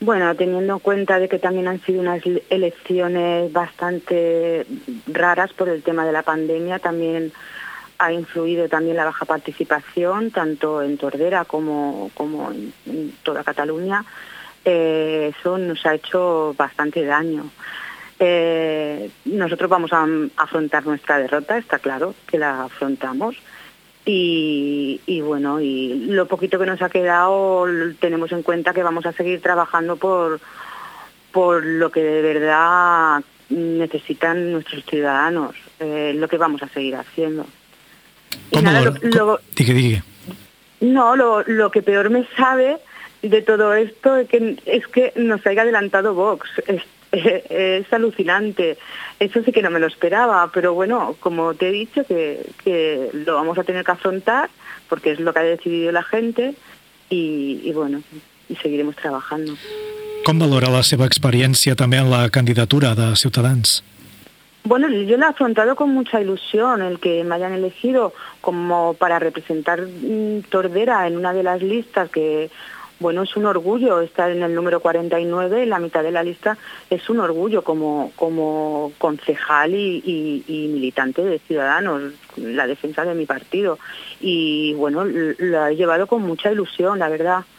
Bueno, teniendo en cuenta de que también han sido unas elecciones bastante raras por el tema de la pandemia, también ha influido también la baja participación, tanto en Tordera como en toda Cataluña. Eso nos ha hecho bastante daño. Nosotros vamos a afrontar nuestra derrota, está claro que la afrontamos. Y bueno, y lo poquito que nos ha quedado tenemos en cuenta que vamos a seguir trabajando por lo que de verdad necesitan nuestros ciudadanos, lo que vamos a seguir haciendo. Y nada, Digue. No, lo que peor me sabe de todo esto es que nos haya adelantado Vox. Es alucinante. Eso sí que no me lo esperaba, pero bueno, como te he dicho, que lo vamos a tener que afrontar porque es lo que ha decidido la gente y bueno, y seguiremos trabajando. Com valora la seva experiència també en la candidatura de Ciutadans? Bueno, yo lo he afrontado con mucha ilusión, el que me hayan elegido como para representar Tordera en una de las listas que... Bueno, es un orgullo estar en el número 49, en la mitad de la lista, es un orgullo como concejal y militante de Ciudadanos, la defensa de mi partido. Y bueno, lo he llevado con mucha ilusión, la verdad.